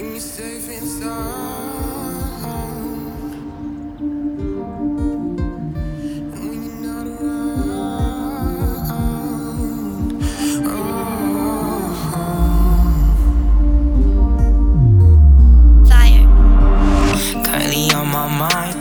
keep me safe inside. And when you're not around, Fire. Currently on my mind,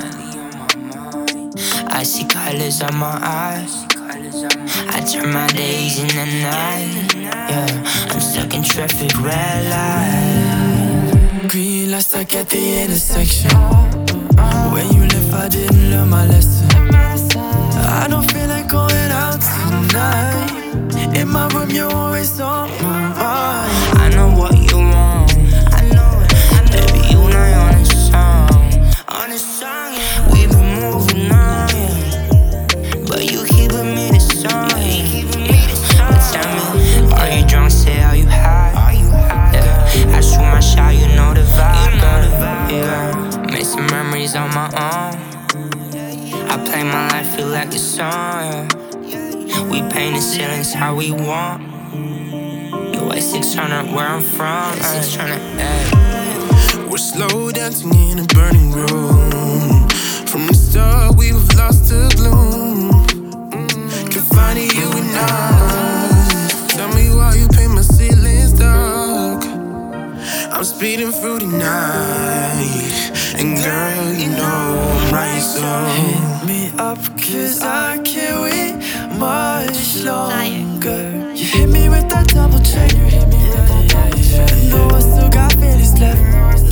I see colors on my eyes. I turn my days into night. Yeah, I'm stuck in traffic, red light. Green lights stuck at the intersection. When you left, I didn't learn my lesson. I don't feel like going out tonight. In my room, you're always on my mind. I know what you want. I know it. Baby, you and I on a song. On a song, yeah. We been moving on, yeah. But you keeping me the song. But tell me, are you drunk? Say, are you high? Yeah. I shoot my shot, you know the vibe, girl. Yeah. Make some memories on my own. I play my life, feel like a song, yeah. We paint the ceilings how we want. You weigh 600 where I'm from. 600, we're slow dancing in a burning room. From the start, we've lost the gloom. Confining you and I. Tell me why you paint my ceilings dark. I'm speeding through the night. And girl, you know I'm right, so Hit me up, cause I can't wait much longer. You hit me with that double check. I know I still got feelings left.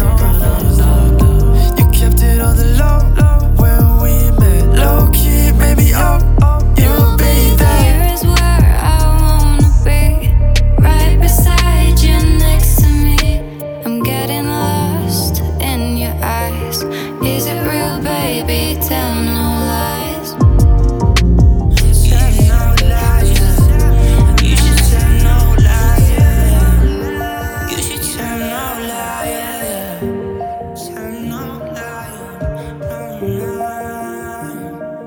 You kept it on the low, when we met. Low key, maybe you'll be there. Here's where I wanna be, right beside you, next to me. I'm getting lost in your eyes. Is it real, baby? Tell no lies. tell no lies. You should tell no lies. You should tell no lies. Tell no lies. No lies.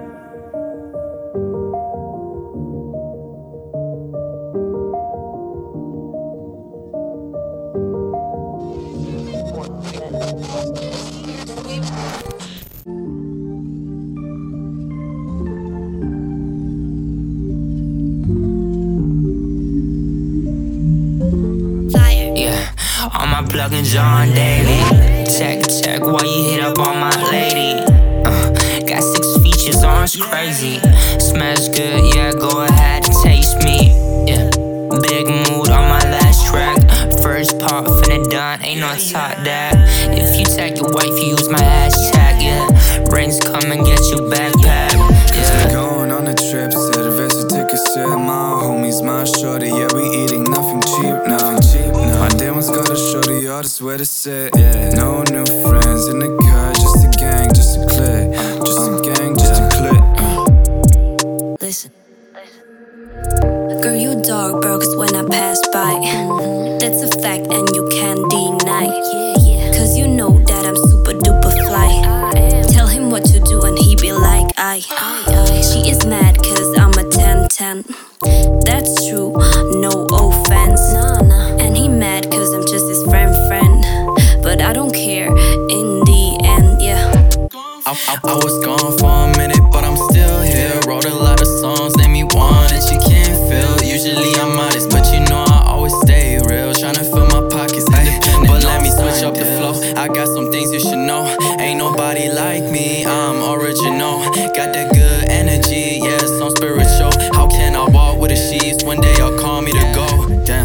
Fire. Yeah, all my plugins on daily. Check while you hit up on my lady. Got 6 features on, it's crazy. Smells good, yeah, go ahead and taste me. Yeah, big mood on my last track. First part finna done, ain't no top that. If you tag your wife, you use my hashtag, yeah. Rings come and get you backpack, yeah. Going on a trip, said a vessel, take a sip. My homies, my shorty, yeah, we eating nothing cheap now. My demons got a shorty, all this where to sit. Yeah, no new friends in the car, just a gang, just a clique. Just a gang, just a clique. Listen. Girl, you dog burgers when I pass by. That's a fact and you can't deny. Cause you know that I'm super duper fly. Tell him what to do and he be like, aye. She is mad cause I'm a 10-10. That's true, no offense. And he mad cause I'm just his friend. But I don't care in the end, yeah. I was gone for a minute, but I'm still here. Wrote a lot of songs, name me one that you can't feel. Usually I'm modest, but you know I always stay real. Tryna fill my pockets, independent. But let me switch up the flow. I got some things you should know. Ain't nobody like me, I'm original. Got that good energy, yeah, some spiritual. How can I walk with the sheets? One day y'all call me to go. Damn.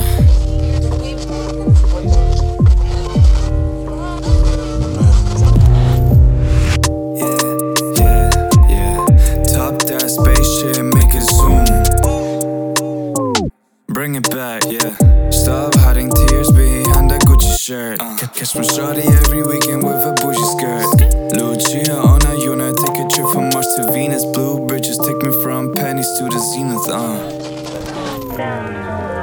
Bring it back, yeah. Stop hiding tears behind that Gucci shirt. Catch my shawty every weekend with a bougie skirt. Lucia on a unit, take a trip from Mars to Venus. Blue bridges take me from pennies to the zenith.